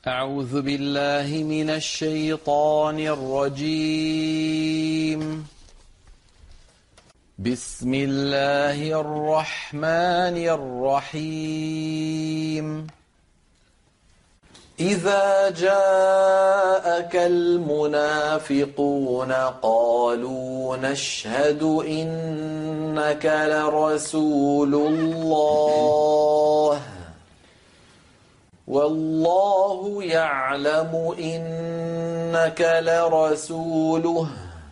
أعوذ بالله من الشيطان الرجيم. بسم الله الرحمن الرحيم. إذا جاءك المنافقون قالوا نشهد إنك لرسول الله والله يعلم إنك لرسوله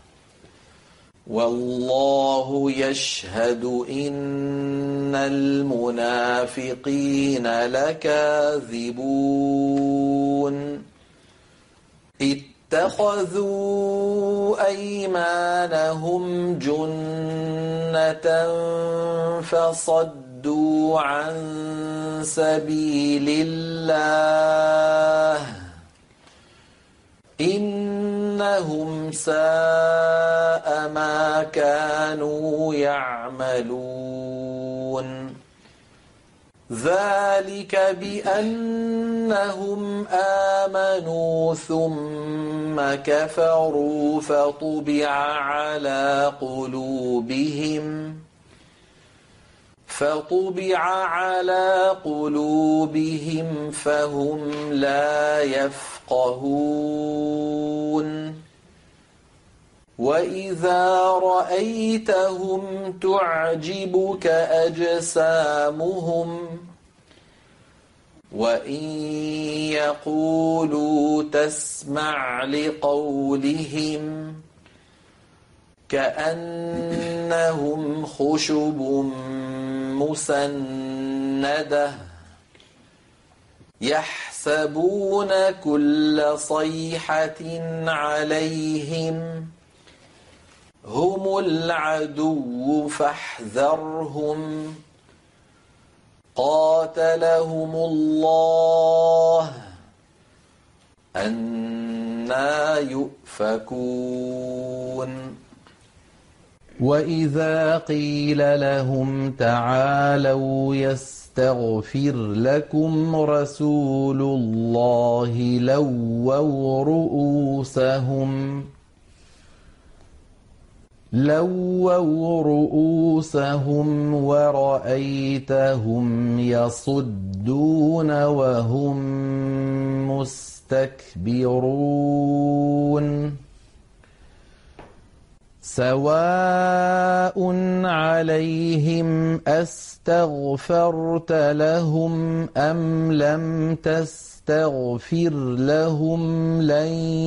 والله يشهد إن المنافقين لكاذبون اتخذوا أيمانهم جنة فصدوا عن سبيل الله إنهم ساء ما كانوا يعملون ذلك بأنهم آمنوا ثم كفروا فطبع على قلوبهم فهم لا يفقهون وإذا رأيتهم تعجبك أجسامهم وإن يقولوا تسمع لقولهم كأنهم خشب مسندة يحسبون كل صيحة عليهم هم العدو فاحذرهم قاتلهم الله أنى يؤفكون وإذا قيل لهم تعالوا يستغفر لكم رسول الله لووا رؤوسهم ورأيتهم يصدون وهم مستكبرون سواء عليهم أستغفرت لهم أم لم تستغفر لهم لن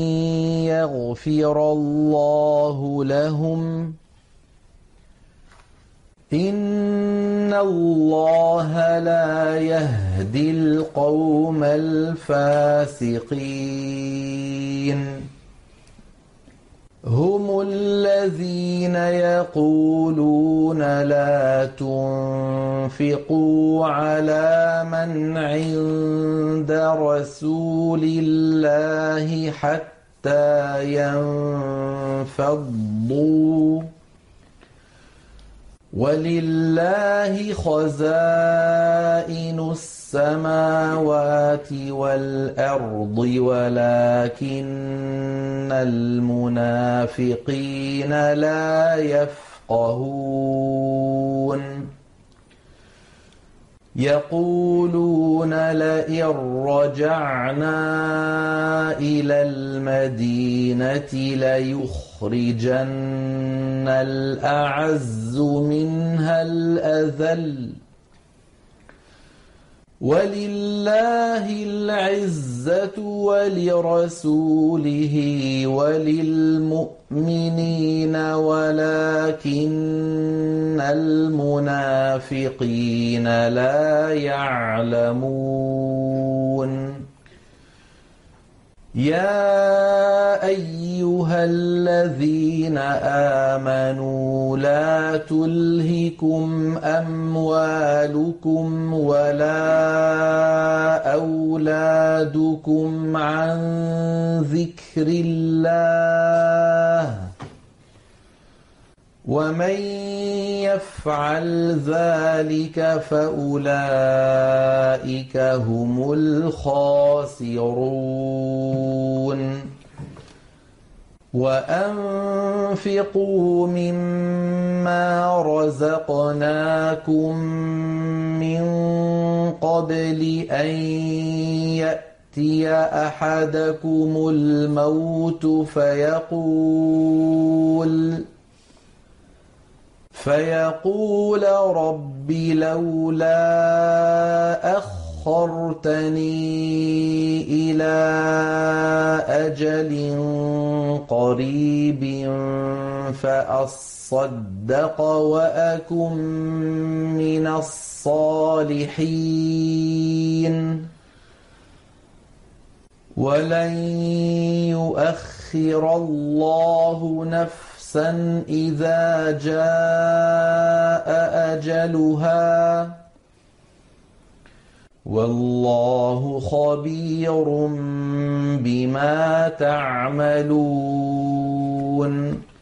يغفر الله لهم إن الله لا يهدي القوم الفاسقين هم الذين يقولون لا تنفقوا على من عند رسول الله حتى ينفضوا ولله خزائن السماوات والأرض ولكن المنافقين لا يفقهون يقولون لئن رجعنا إلى المدينة ليخرجن الأعز منها الأذل ولله العزة ولرسوله وللمؤمنين ولكن المنافقين لا يعلمون يا أيها الذين آمنوا لا تلهكم أموالكم ولا أولادكم عن ذكر الله ومن يفعل ذلك فأولئك هم الخاسرون وأنفقوا مما رزقناكم من قبل أن يأتي أحدكم الموت فيقول رب لولا أخرتني إلى أجل قريب فأصدق وأكن من الصالحين ولن يؤخر الله نفسا إذا جاء أجلها والله خبير بما تعملون